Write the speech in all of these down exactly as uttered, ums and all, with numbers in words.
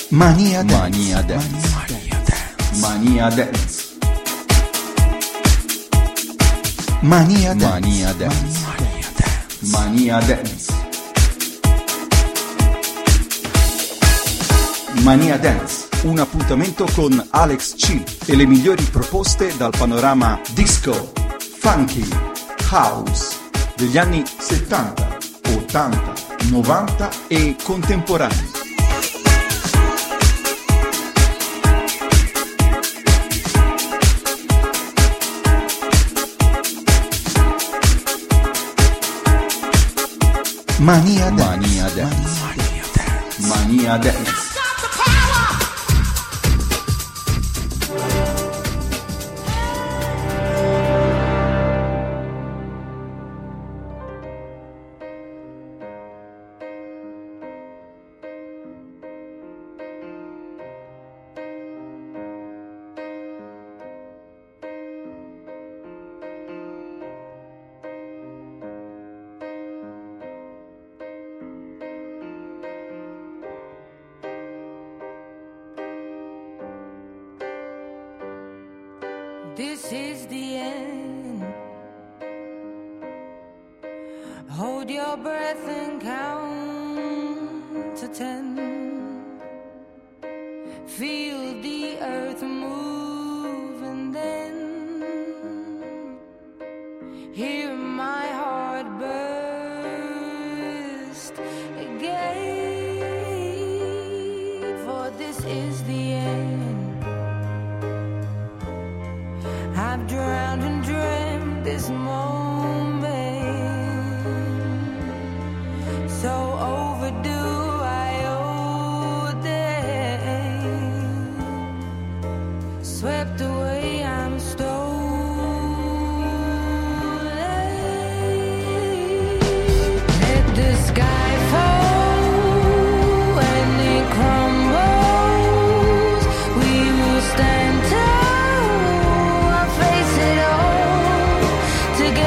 Mania Dance. Mania Dance. Mania Dance. Mania Dance. Mania Dance. Mania Dance. Mania Dance. Un appuntamento con Alex C e le migliori proposte dal panorama disco, funky, house degli anni settanta, ottanta, novanta e contemporanei. Mania Dance. Mania Dance. Mania Dance. This is the end. Hold your breath and count to ten. Feel the earth move and then hear my heart burst again. For this is the end. I've drowned and dreamt this moment, so overdue I owe them. Swept away, I'm stolen. Let the sky fall and it crumbles. We will stand tall. Together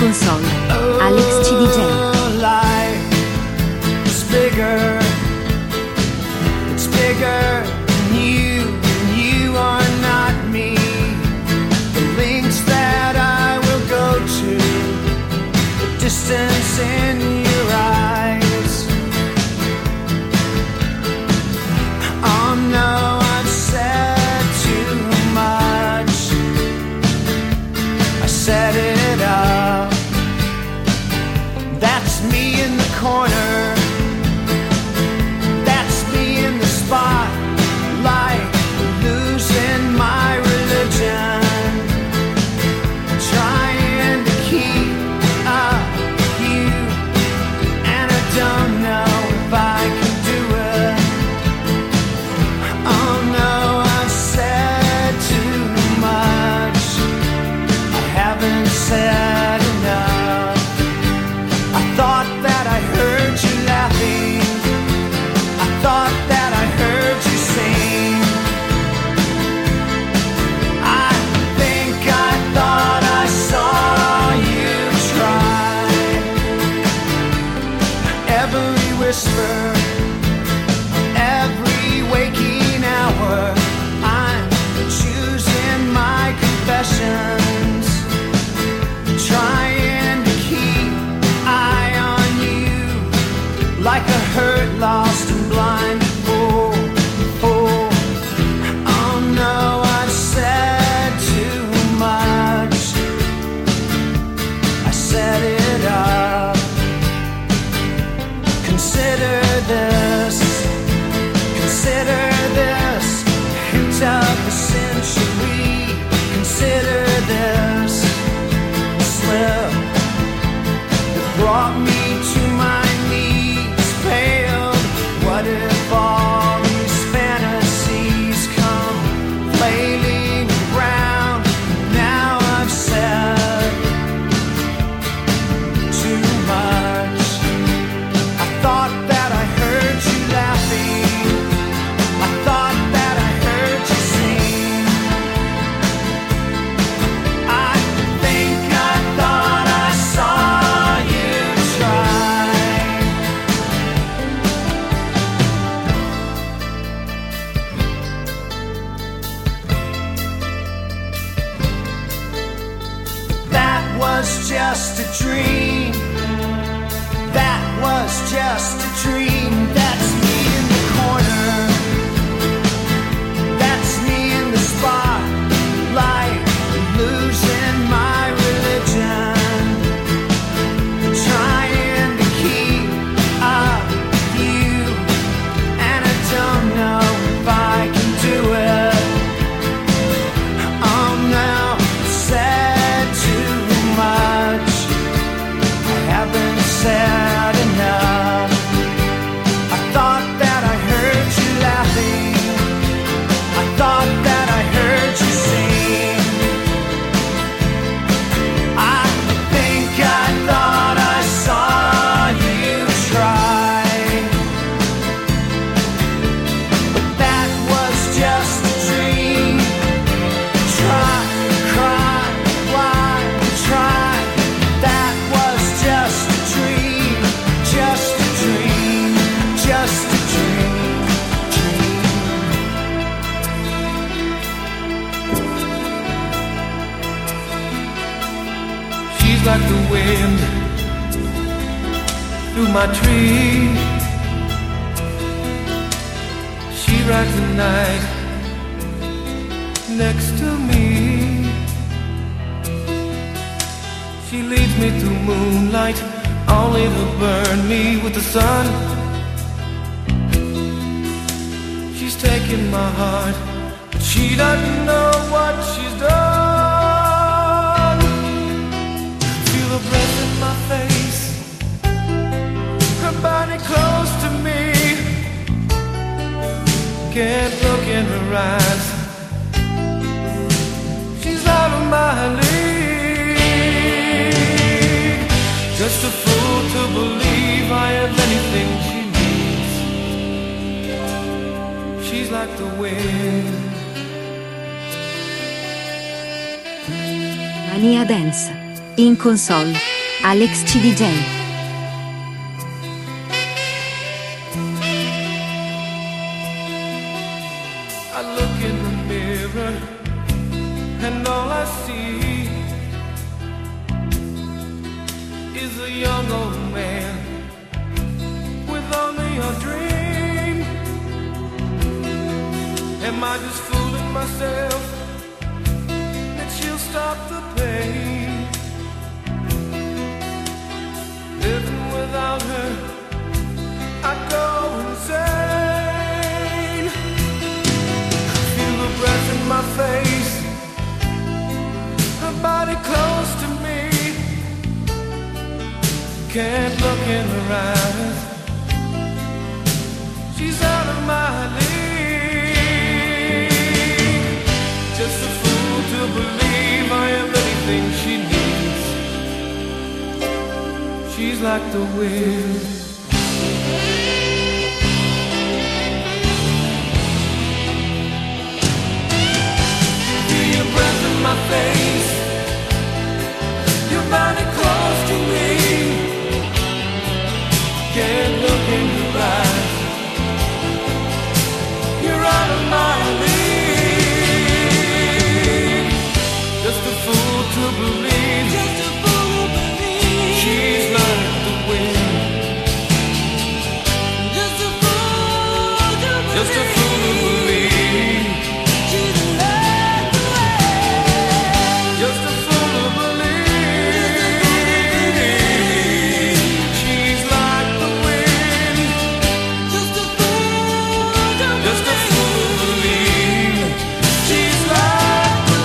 console, Alex C D J. Oh, life is bigger. It's bigger than you, and you are not me. The links that I will go to, the distance in your eyes. Oh no, I've said too much. I set it up. That's me in the corner. That's me in the spotlight, losing my religion, trying to keep up with you, and I don't know if I can do it. Oh no, I've said too much. I haven't said enough. I thought that I heard you laughing. I thought that I heard you sing. I think I thought I saw you try. Every whisper, every waking hour, I'm choosing my confessions, trying to keep eye on you, like a hurt, lost and blind. Oh, oh, oh no, I've said too much. I set it up. Consider this, consider this, hint of the century. Consider this slip that brought me to my knees, paled. What if all these fantasies come flailing around? Now I've said too much. I thought that I heard you laughing. I thought that I heard you sing. I think I thought I saw you try. That was just a dream. That was just a dream. That's me in the corner. That's me in the spotlight, losing my religion, trying to keep up with you, and I don't know if I can do it. Oh no, I said too much. I haven't said enough. I thought that I heard you laughing. I thought that I heard you sing. I think I thought I saw you try. But that was just a dream. Try, cry, why, try. That was just a dream. Just a dream. Just a dream. Dream. She's like the wind through my tree. She rides the night next to me. She leads me through moonlight, only to burn me with the sun. She's taking my heart, but she doesn't know what she's done. Feel her breath in my face, her body close to me. Can't look in her eyes, she's out of my league. Just a fool to believe I have anything she needs. She's like the wind. Mania Dance. In console, Alex C D J. I look in the mirror and all I see is a young old man with only a dream. Am I just fooling myself that she'll stop the pain? Living without her, I go insane. Feel the breath in my face, her body close to me. Can't look in her eyes, she's out of my league. Just a fool to believe I am anything she needs. She's like the wind. Feel your breath in my face, your body close to me. Can't look in your eyes, you're out of my league. Just a fool to believe, just a fool to believe she's like the wind. Just a fool to believe, just a fool to believe she's like the wind. Just a fool to believe she's like the wind. Just a fool to believe, just a fool to believe she's like the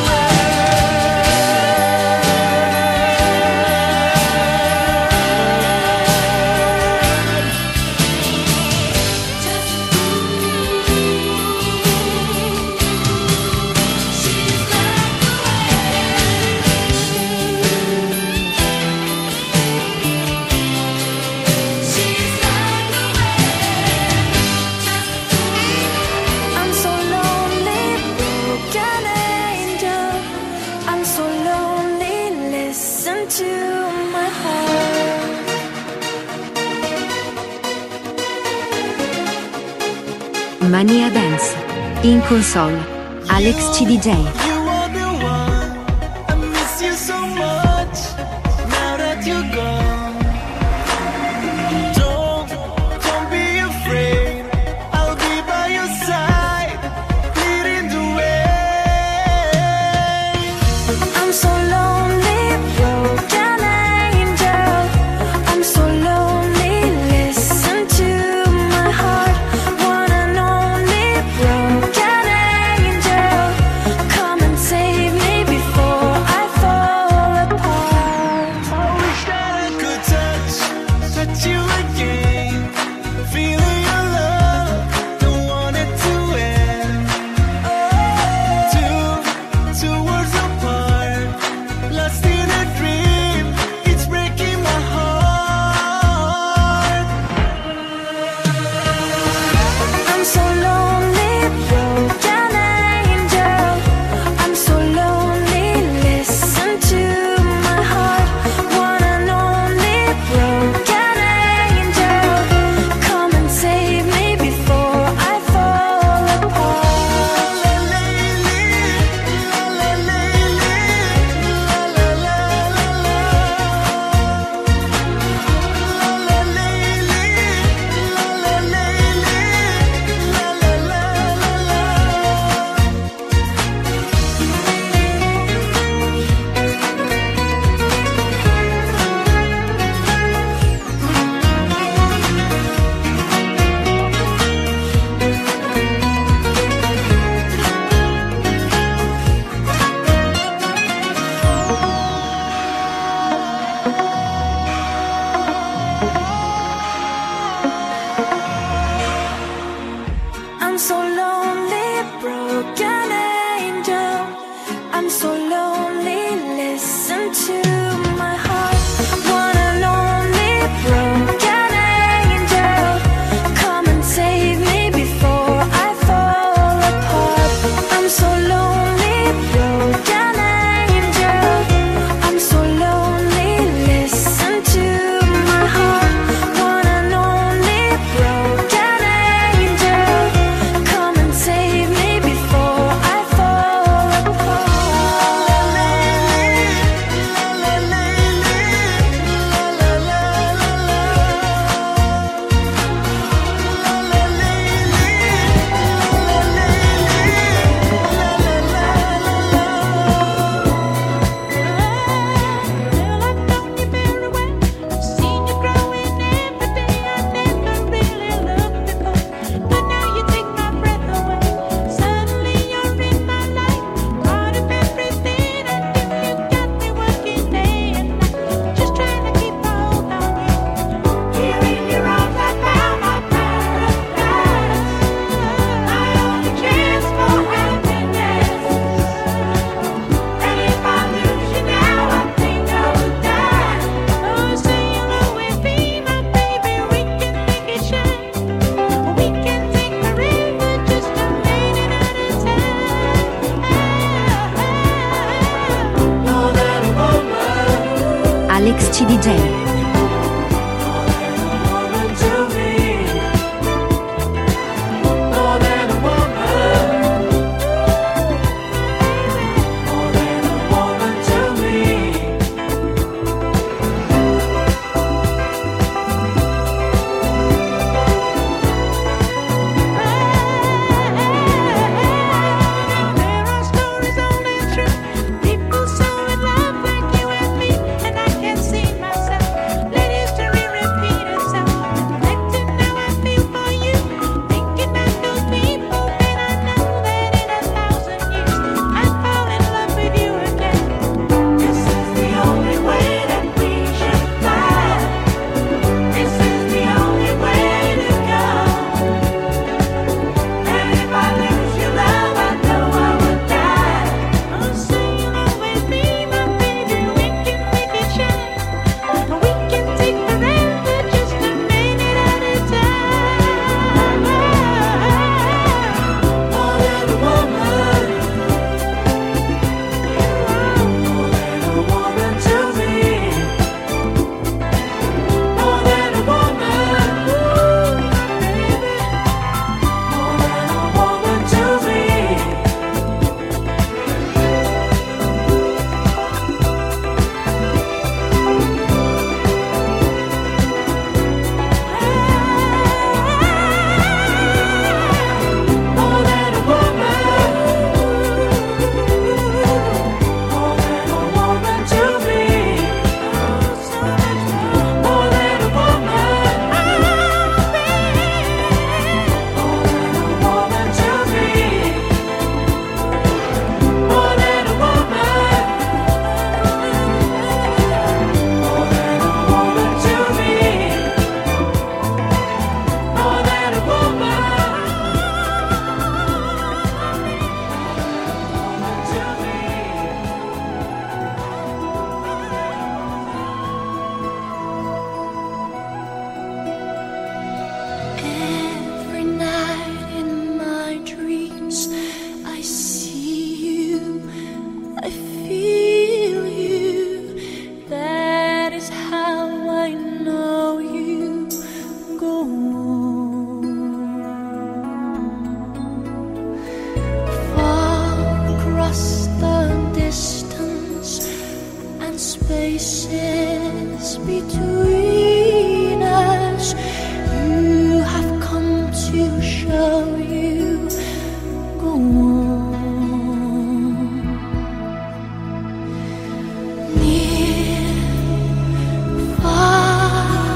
I'm so lonely, broken angel. I'm so lonely, listen to my heart. Mania Dance. In console, Alex C D J. You are the one, I miss you so much, now that you're gone. Don't, don't be afraid, I'll be by your side, leading the way. I'm so lonely, broken angel. I'm so lonely, listen to my heart. One and only broken angel. Come and save me before I fall apart. I wish that I could touch, touch you again, feeling your love, don't want it to end. Two, two worlds apart, lost in a dream, it's breaking my heart. I'm so lonely, broken angel. I'm so lonely, listen to my heart. One and only broken angel. Come and save me before I fall apart. La la la la la la la la. I'm so lonely, broken angel. I'm so lonely, listen to my heart. One and only broken angel. Come and save me before I fall apart. I'm so lonely, broken angel. I'm so lonely, listen Alex C D J. People so in love like you and me, and I can't see myself. spaces between us. You have come to show you. Go on. Near, far,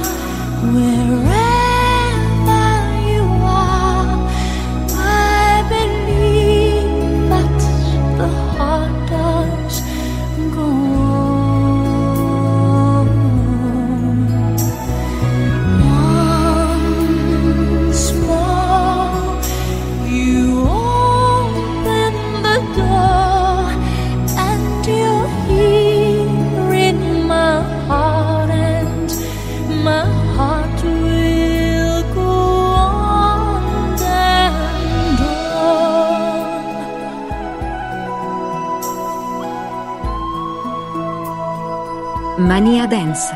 wherever you are, I believe that the heart does go on. Once more, you open the door, and you're here in my heart, and my heart will go on and on. Mania Dance.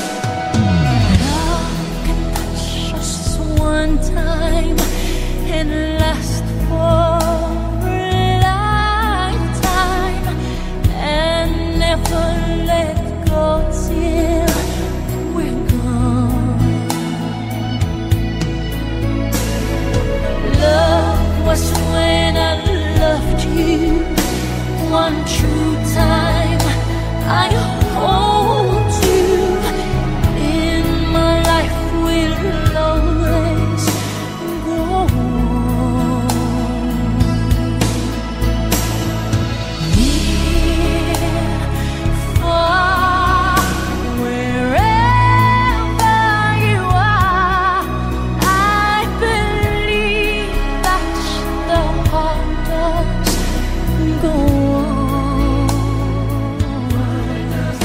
Love can touch us one time and last for a lifetime, and never let go till we're gone. Love was when I loved you one true time. I hold you in my life, will always go on. Near, far, wherever you are, I believe that the heart does go on.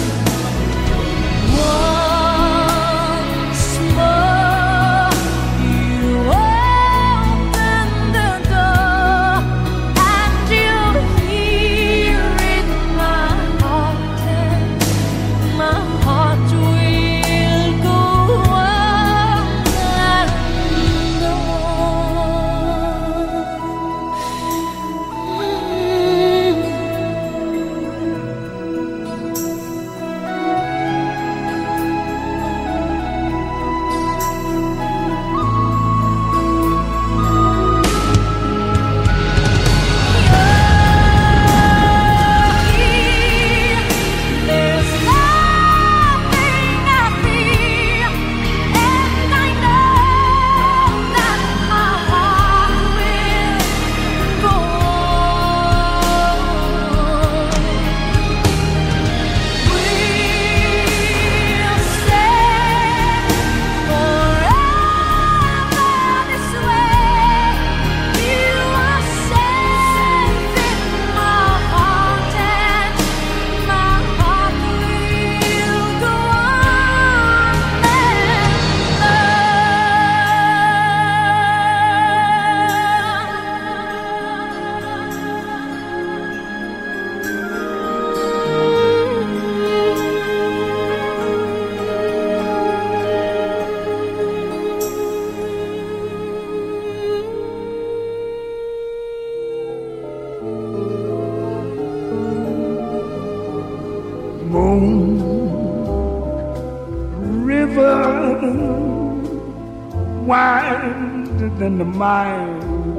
wider than the mile.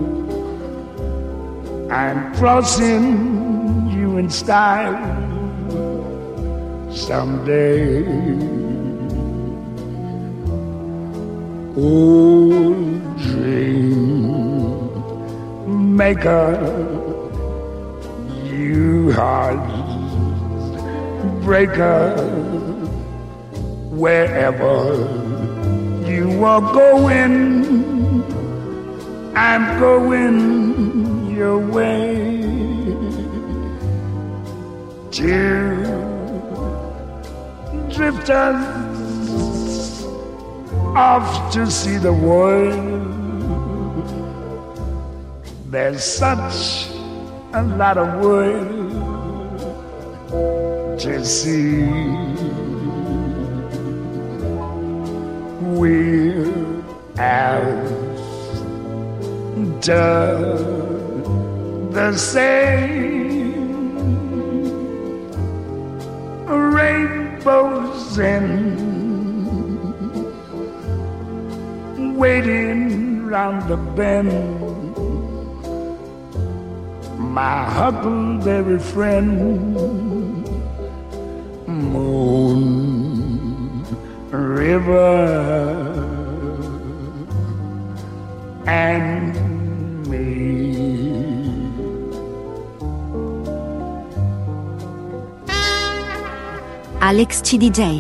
I'm crossing you in style someday. Old dream maker, you heart breaker, wherever you are going, I'm going your way. Two drifters off to see the world. There's such a lot of world to see. We're after the same rainbows and waiting round the bend. My huckleberry friend, Moon River and me. Alex C D J.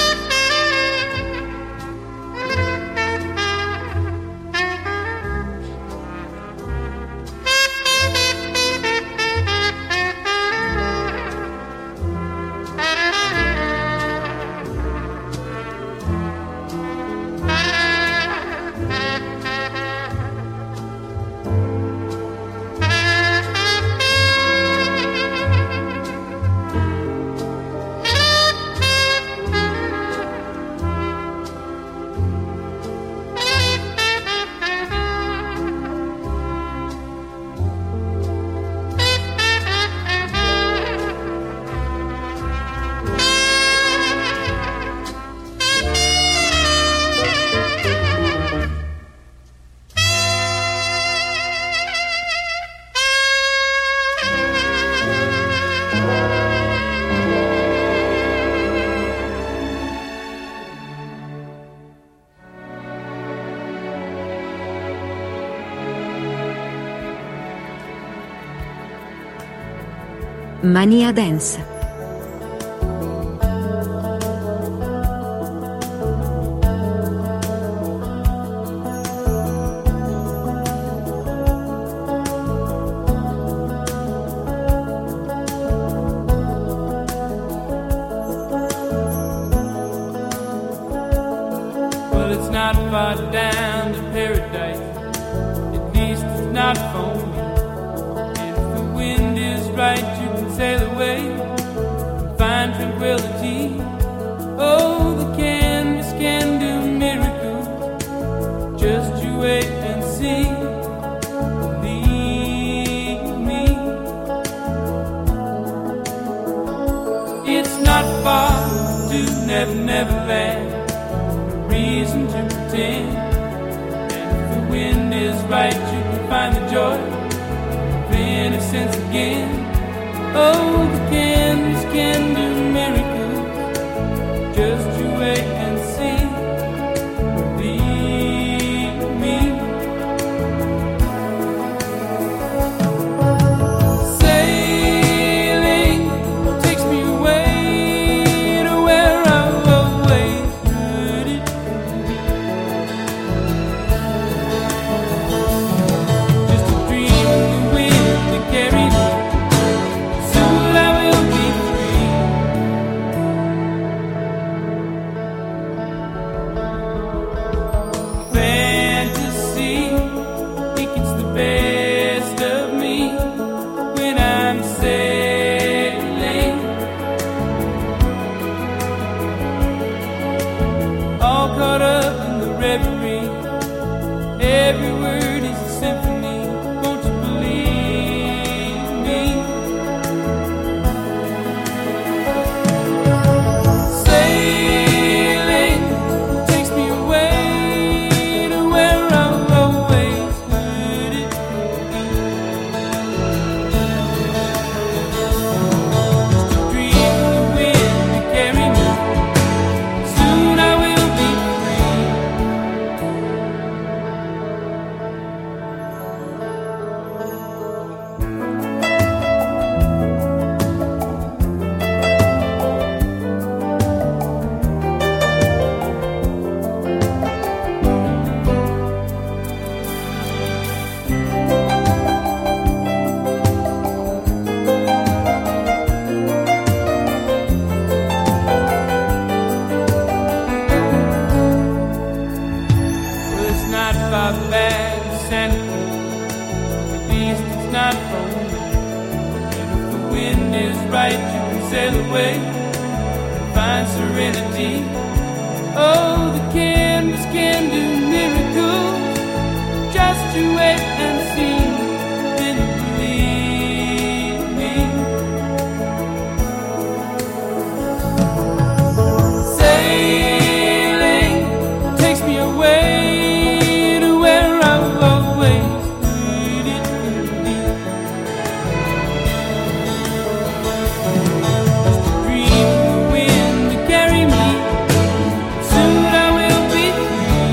Mania Dance. Well, it's not far down to paradise. At least it's not for me. And if the wind is right, you can sail away and find tranquility. Oh, the canvas can do miracles. Just you wait and see. Believe me. It's not far to Never Never Land. Reason to pretend. And if the wind is right, you can find the joy of innocence again. Oh, the canvas can do miracles. Just you wait and see. Believe me. Sailing takes me away to where I've always heard it. Just a dream of the wind that carried me. Soon I will be free. right, you can sail away and find serenity. Oh, the canvas can do miracles. Just you wait and see, then you believe me. Sailing takes me away to where I've always needed to be. Just a dream of the wind to carry me. Soon I will be free.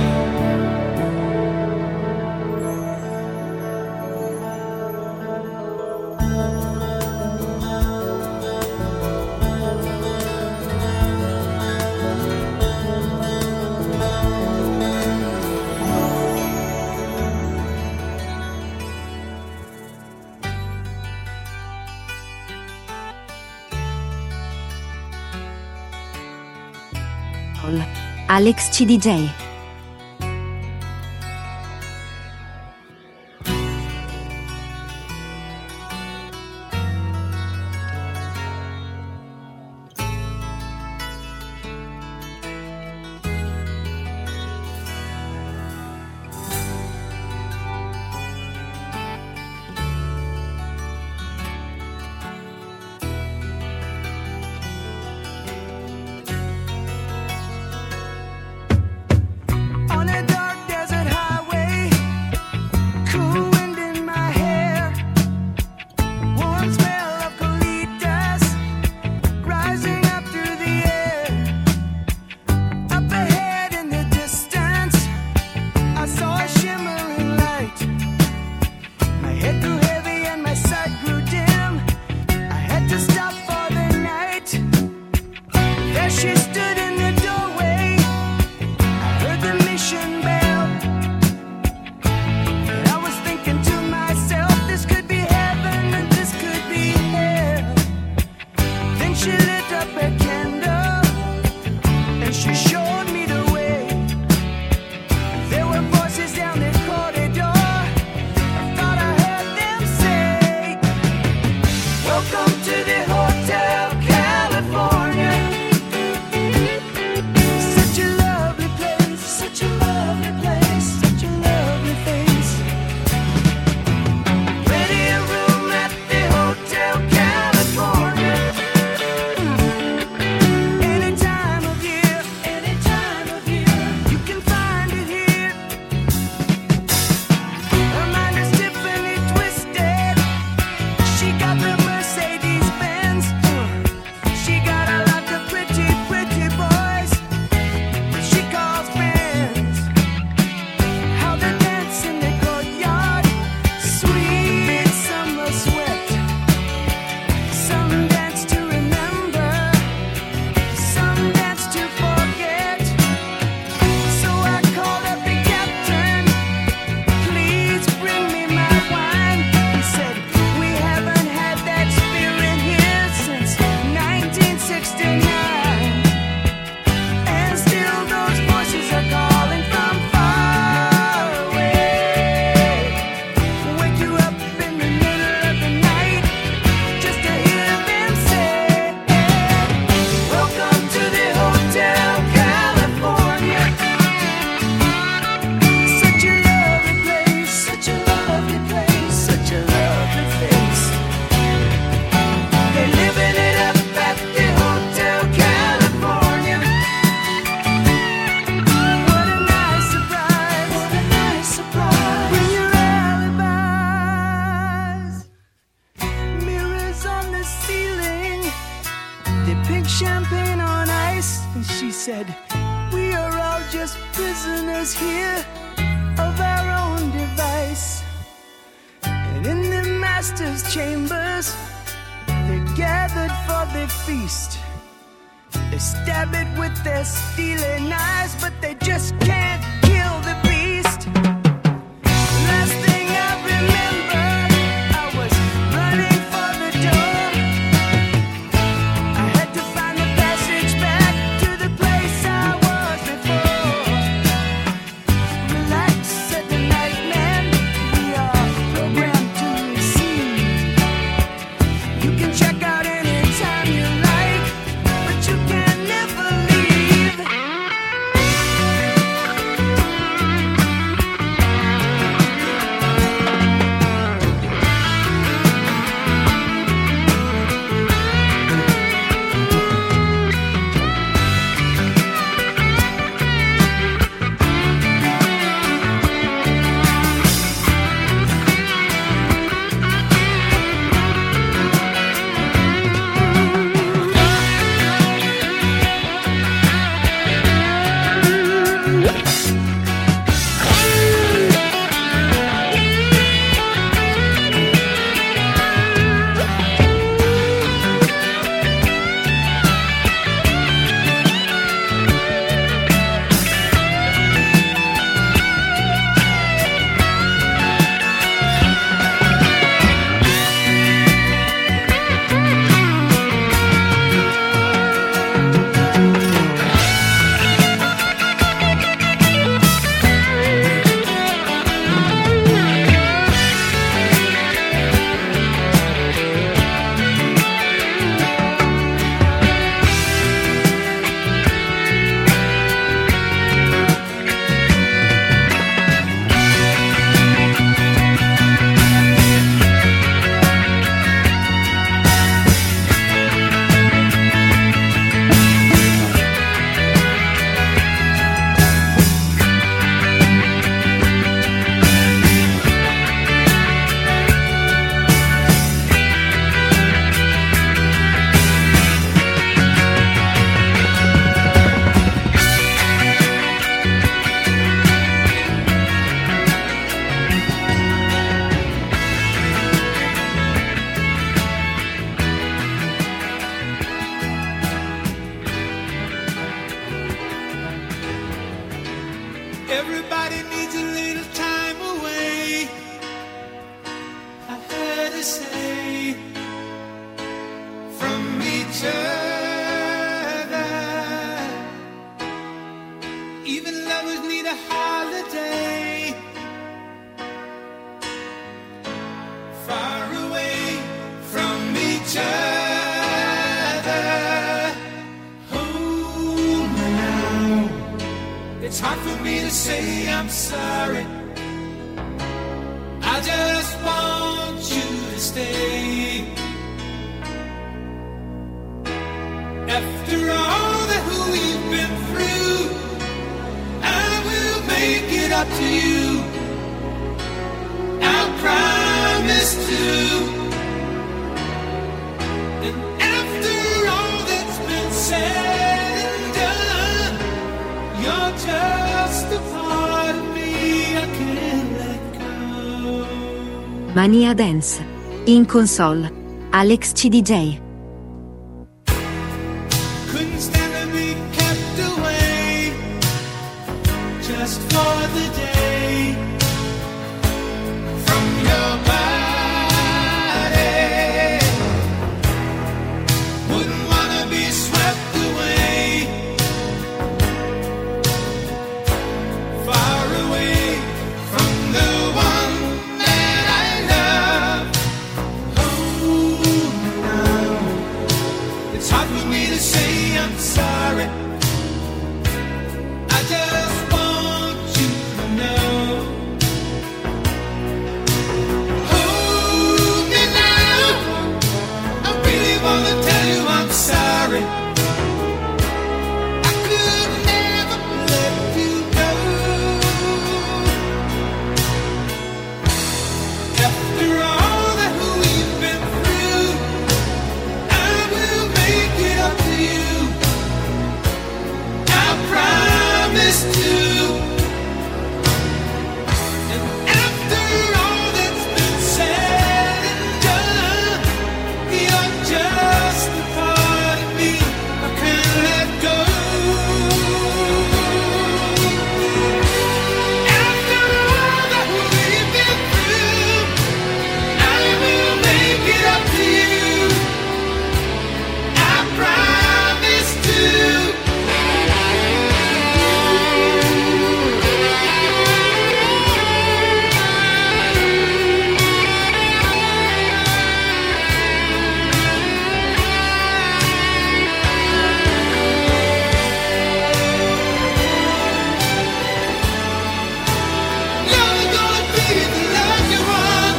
Alex C D J. On a dark desert highway, cool wind in my hair, warm smell of colitas rising up through the air. Up ahead in the distance, I saw a shimmering light. My head grew heavy and my sight grew dim. I had to stop for the night. There she stood in the doorway. I heard the mission bell, and I was thinking to myself, this could be heaven and this could be hell. Then she lit up a candle, and she showed me the way. There were voices down the corridor. I thought I heard them say, welcome to the Hotel California. Such a lovely place, such a lovely place, such a lovely face. Plenty of room at the Hotel California. Any time of year, any time of year, you can find it here. Her mind is Tiffany twisted. She got the Mercedes Benz. She got a lot of pretty, pretty boys she calls friends. How they dance in the courtyard, sweet summer sweat. Some dance to remember, some dance to forget. So I called up the captain, please bring me my wine. He said, we haven't had that spirit here since nineteen sixty-nine. And still those voices are calling from far away. Wake you up in the middle of the night just to hear them say, welcome to the Hotel California. Such a lovely place, such a lovely place, such a lovely face. They're living it up at the Hotel California. What a nice surprise, what a nice surprise. Bring your alibis. Mirrors on the ceiling, they pink champagne on ice. And she said, we are all just prisoners here of our own device. And in the master's chambers, they're gathered for the feast. They stab it with their steely knives, but they just can't kill the beast. Last thing I remember, I was running for the door. I had to find the passage back to the place I was before. Relax, said the night man, we are programmed to receive. You can check out anytime. to say from each other. Even lovers need a holiday. Far away from each other. Hold me now. It's hard for me to say I'm sorry. I just want you to stay. After all that we've been through, I will make it up to you. I promise to. And after all that's been said and done, you're just a part of me I can't let go. Mania Dance. In console. Alex C D J. Couldn't stand to be kept away just for the day from your body. Wouldn't wanna be swept away, far away from the one that I love. Oh, now it's hard for me to say I'm sorry. I just want you to know. Hold me now. I really wanna tell you I'm sorry. I could never let you go. After all that we've been through, I will make it up to you. I promise to. And after all that's been said and done, you're just a part of me I can't let go. After all that we've been through, I will make it up to you. I promise to. You're gonna be the love you want.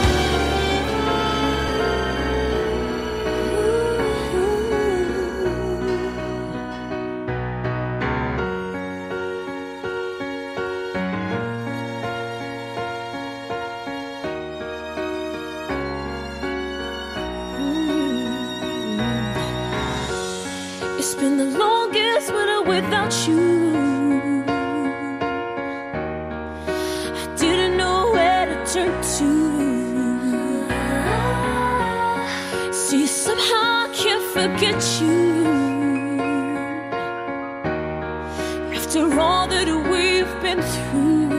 It's been the longest winter without you. I didn't know where to turn to. See, somehow I can't forget you. After all that we've been through.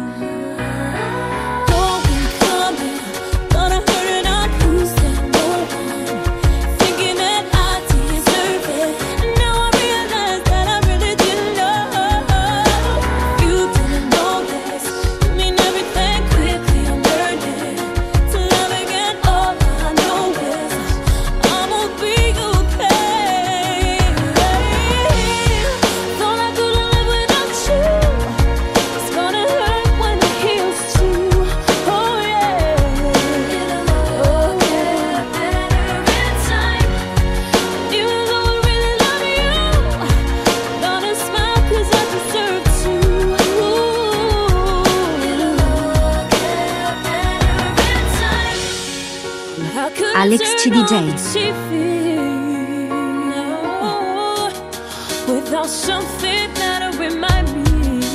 Going, coming, gonna hurt and I'll lose that no one. Thinking that I deserve it. And now I realize that I really didn't know. You didn't know this. You mean everything quickly. I'm learning to love again. All I know is I will be okay. Thought I couldn't live without you. It's gonna hurt when it heals too. Oh yeah. Oh yeah. Better in time. Even though I really love you, gonna smile 'cause I deserve to. It'll all get better in time. How could I Alex turn C D J. on the T V without something that'll remind me?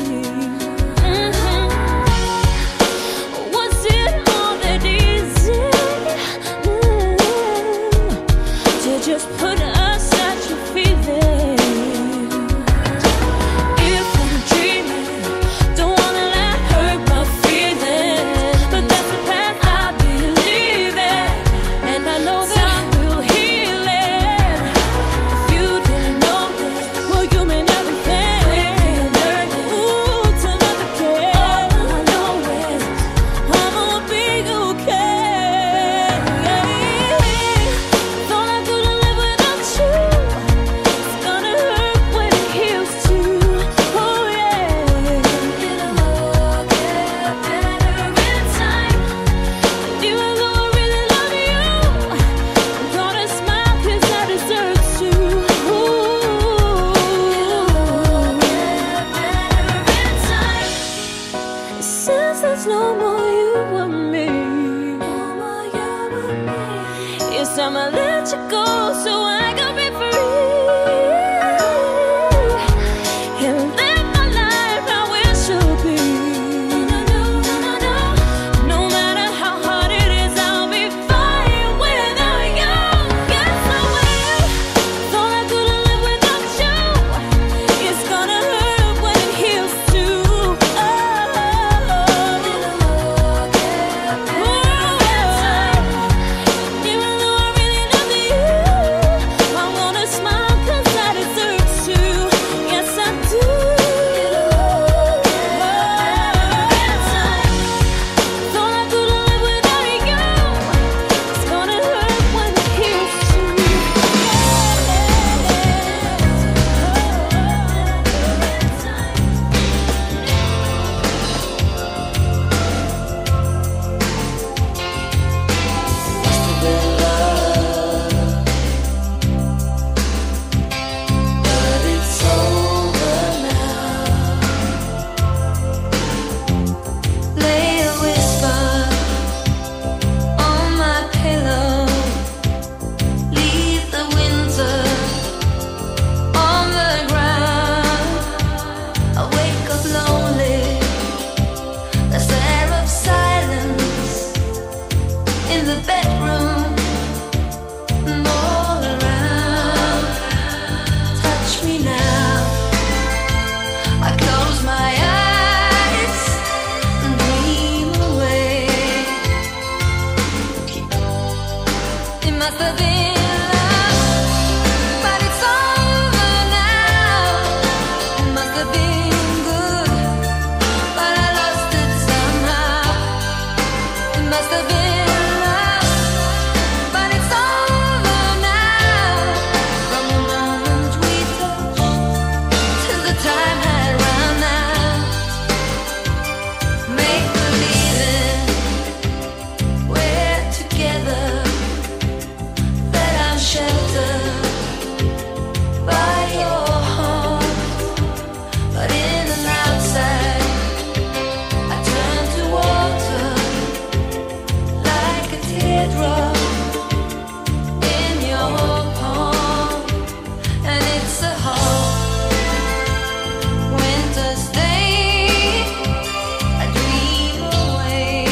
Mhm. Was it all that easy mm, to just put aside your feelings? If I'm dreaming, don't wanna let hurt my feelings, but that's the path I believe in. This time I let you go so I can be free and live my life how it should be. No matter how hard it is, I'll be fine without you. Yes, I will. Thought I couldn't live without you. It's gonna hurt when it heals too. Oh, even though I really love you, I'm gonna smile 'cause I deserve to. Yes, I do. Thought I couldn't live without you. It's gonna hurt when it heals too. But it's over now. Lay a whisper on my pillow. Leave the winter on the ground. I wake up lonely. There's air of silence in the bedroom and all around. Touch me now. I close my eyes and dream away. It must have been love, but it's over now. It must have been good, but I lost it somehow. It must have been love, but it's over now. From the moment we touched till the time had run out. Make believing we're together, that I'm sheltered by your heart. But in and outside, I turn to water like a teardrop in your palm. And it's a hard winter's day. I dream away.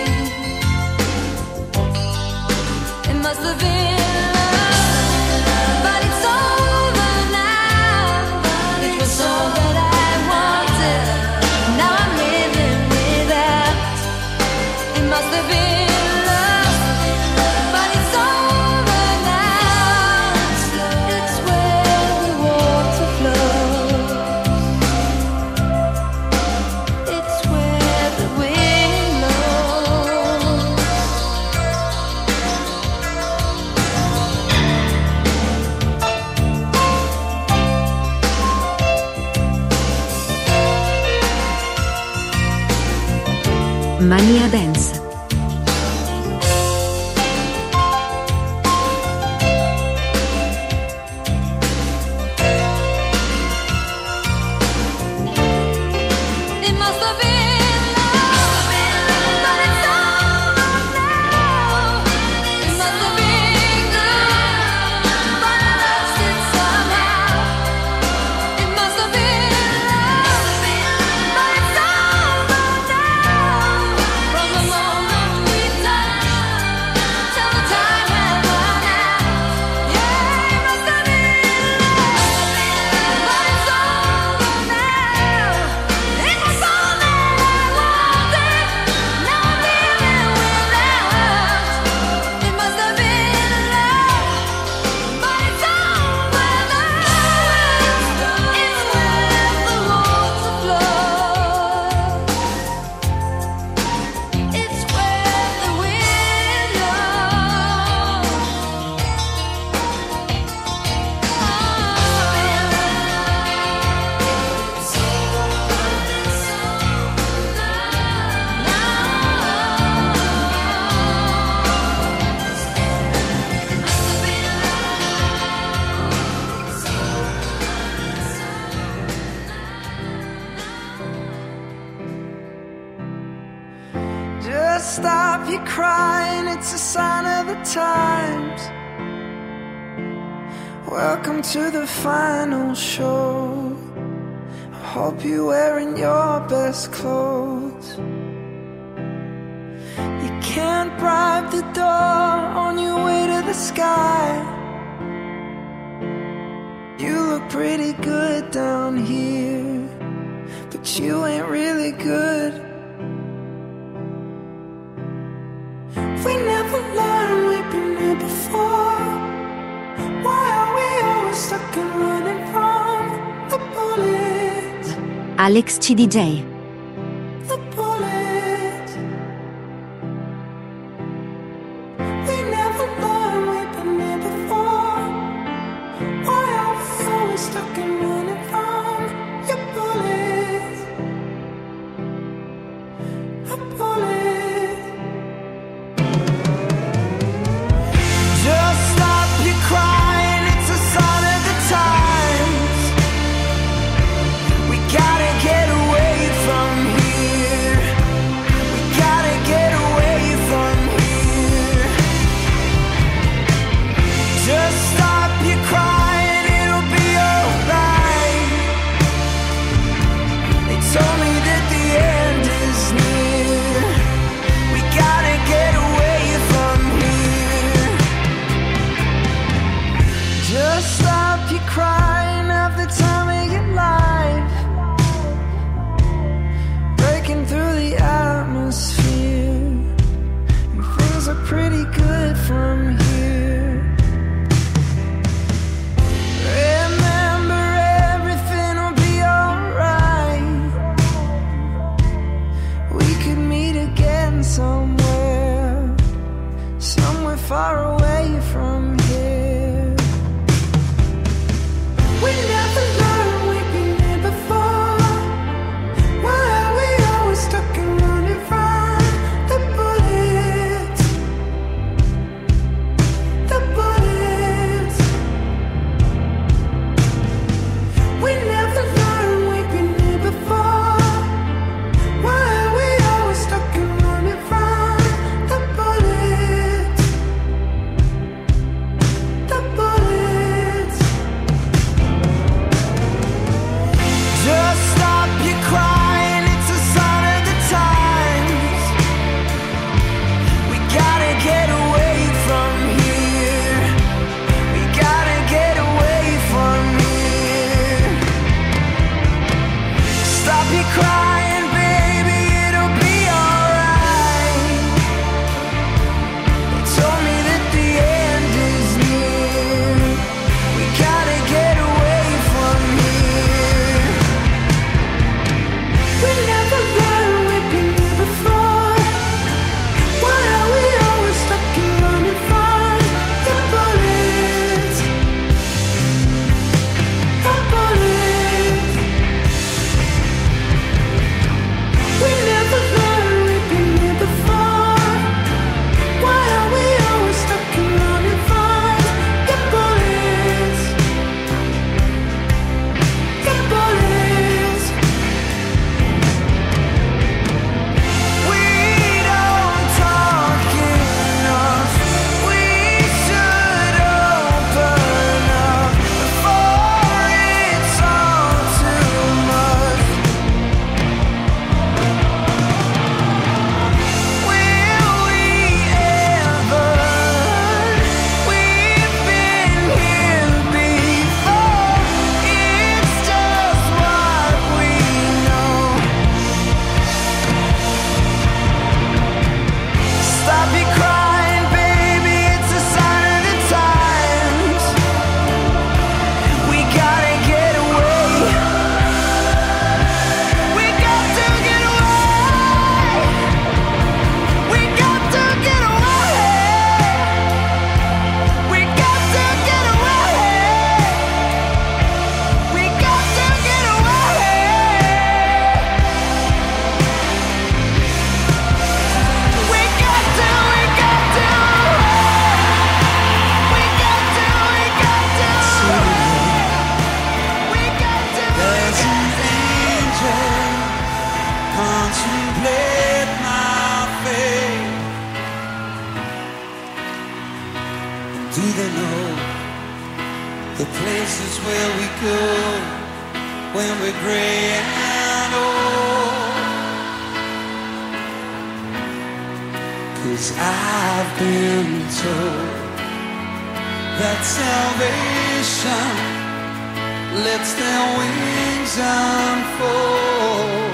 It must have been love, but it's over now. It was all that I wanted. Now I'm living without. It must have been love, but it's over now. It's where the water flows. It's where the wind blows. Mania Dance. It must have been love, but it's over now. It must have been good, but I lost it somehow. It must have been love, but it's over now. From the moment we touched till the time had run out. Yeah, it must have been love, but it's over now. It was all that I wanted. Now I'm living without. It must have been love, but it's over now. It's where the water flows. It's where the wind blows. Just stop your crying, it's a sign of of the times. Welcome to the final show. I hope you're wearing your best clothes. You can't bribe the door on your way to the sky. You look pretty good down here, but you ain't really good. We never learned, we've been here before. Why are we always stuck and running from the bullets? Alex C D J. The bullets. We never learned, we've been here before. Why are we always stuck and running from your bullets? The bullets. Just stop your crying, it's a sign of the times. We gotta get away from here. We gotta get away from here. Just stop your crying, it'll be alright. They told me that the end is near. We gotta get away from here. Just stop your crying, have the time of your life. Breaking through the atmosphere, and things are pretty good from here. Remember, everything will be alright. We could meet again somewhere, somewhere far away from here. We never learned, we've been here before. Why are we always stuck and running from the bullets? The bullets. We never learned, we've been here before. Why are we always stuck and running from the bullets? Do they know the places where we go when we're gray and old? 'Cause I've been told that salvation lets their wings unfold.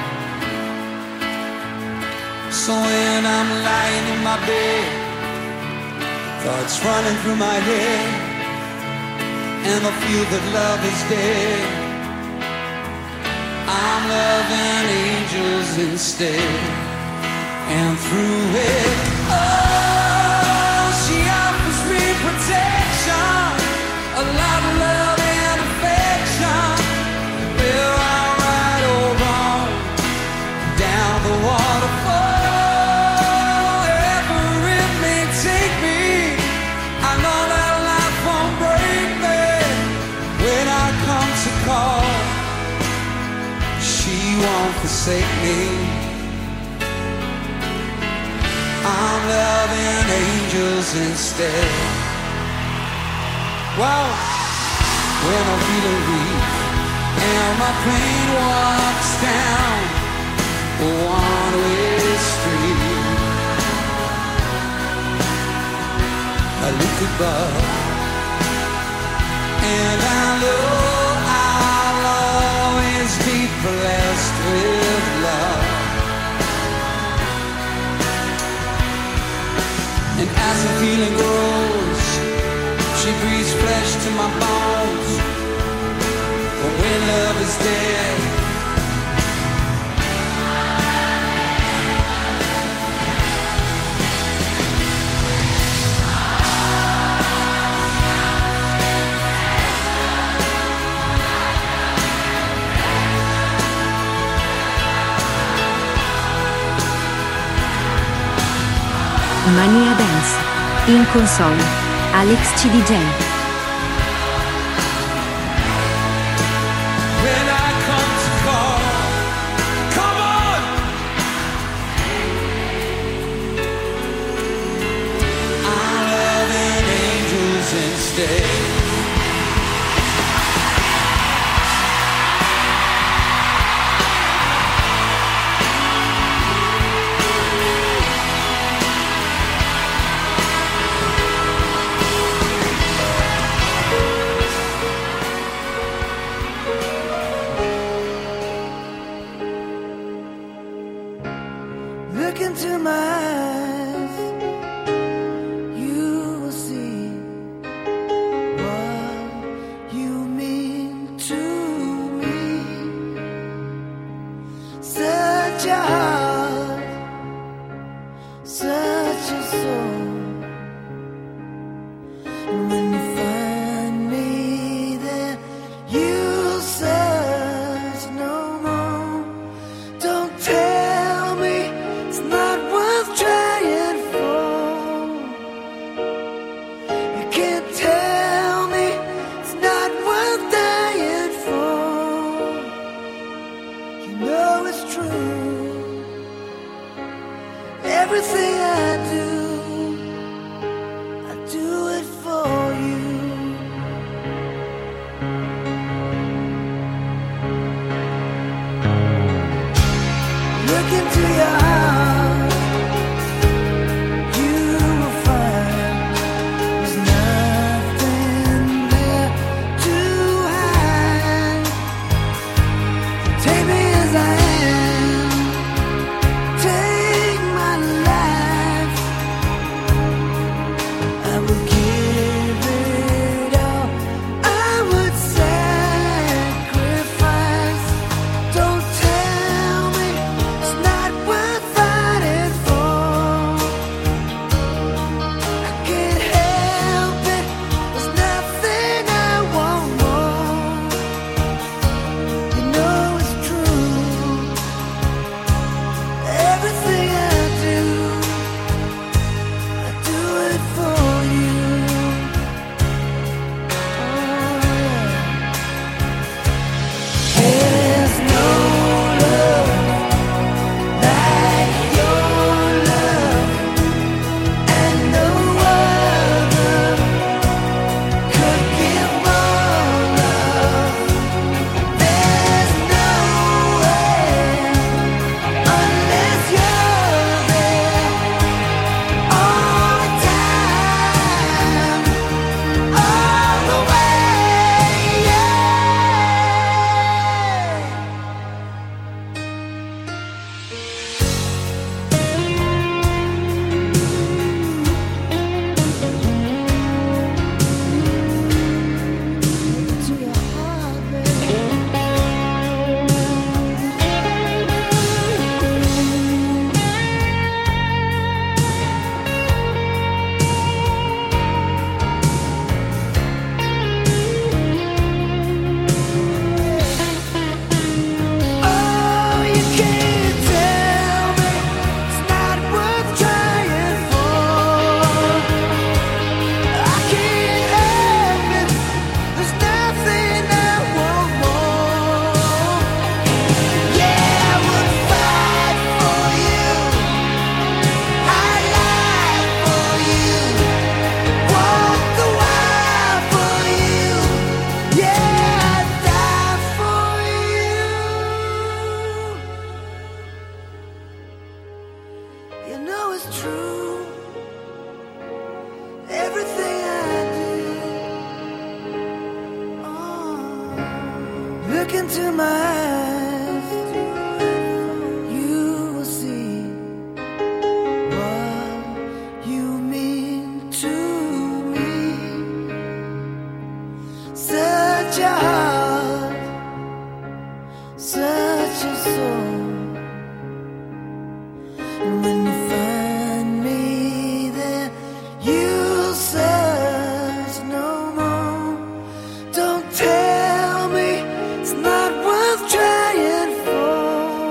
So when I'm lying in my bed, thoughts running through my head, and I feel that love is dead, I'm loving angels instead. And through it, oh, she offers me protection, a lot of love and affection. Will I right or wrong down the waterfall, wherever it may take me, I know that life won't break me. When I come to call, she won't forsake me. I'm loving angels instead. Wow. When I'm feeling weak and my pain walks down a one-way street, I look above and I know I'll always be blessed with love. And as the feeling grows, she breathes flesh to my bones. But when love is dead, Mania Dance. In console, Alex C D J. when I come to call, come on! I'm loving angels instead. Look into my eyes, you will see everything I do. Oh, look into my eyes, you will see what you mean to me. Such a heart, such a soul. And when you find me there, you'll search no more. Don't tell me it's not worth trying for.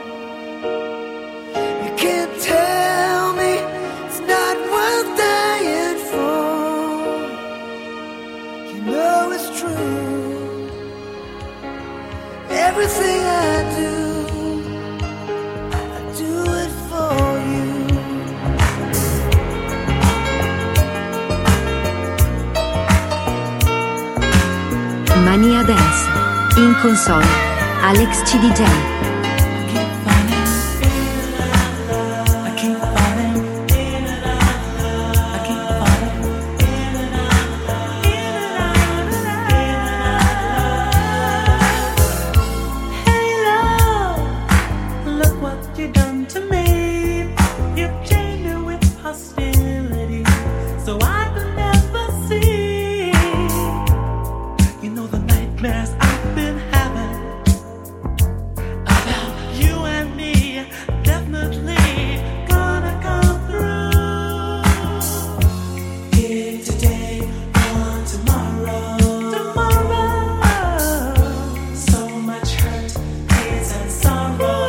You can't tell me it's not worth dying for. You know it's true. Everything I do, I do it for you. Mania Dance. In console, Alex C D J. Look what you done to me. You've chained me with hostility, so I could never see. You know the nightmares I've been having about you and me, definitely gonna come through. Here today, gone tomorrow. Tomorrow, so much hurt, tears and sorrow.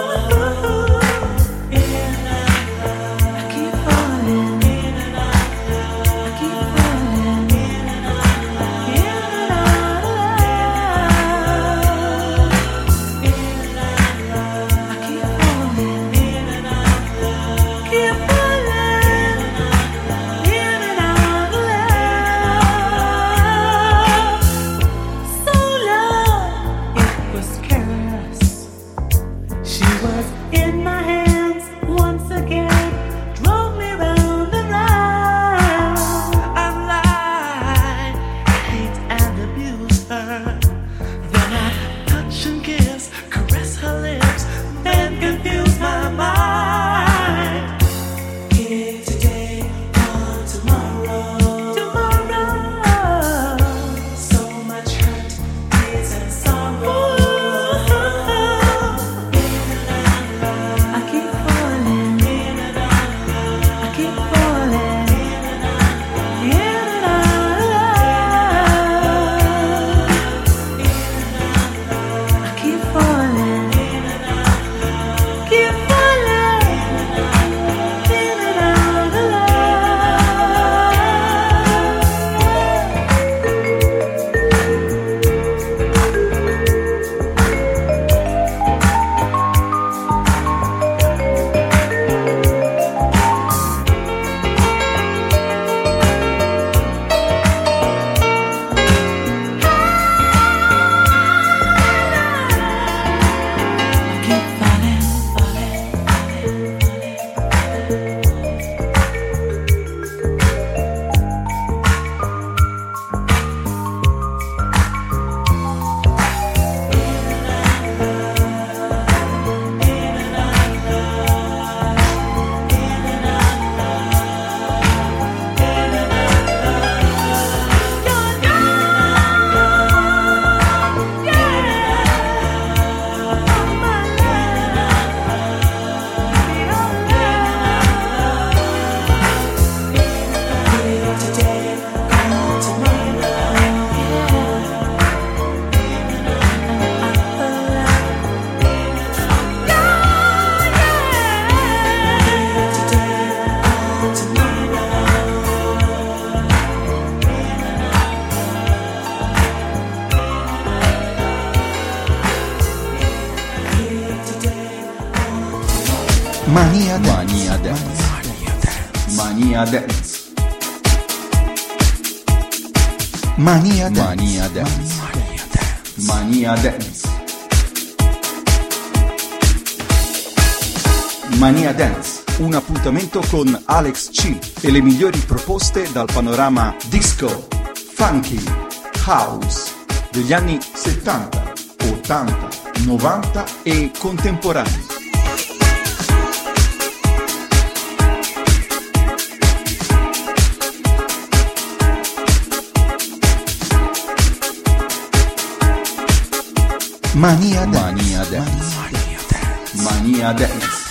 She was in my hands once again, drove me round and round. I lied, hate and abused her. Then I touch and kiss, caress her lips, then confuse my mind. Here today, gone tomorrow. Tomorrow, so much hurt, tears and sorrow. I keep falling, I keep falling, in and out of love. I keep falling, keep falling, in and out of love. Keep falling, falling, falling, Mania Dance. Mania Dance. Mania Dance. Mania Dance. Mania Dance. un appuntamento con Alex C e le migliori proposte dal panorama disco, funky, house degli anni settanta, ottanta, novanta e contemporanei. Mania Dance. Mania Dance. Mania Dance.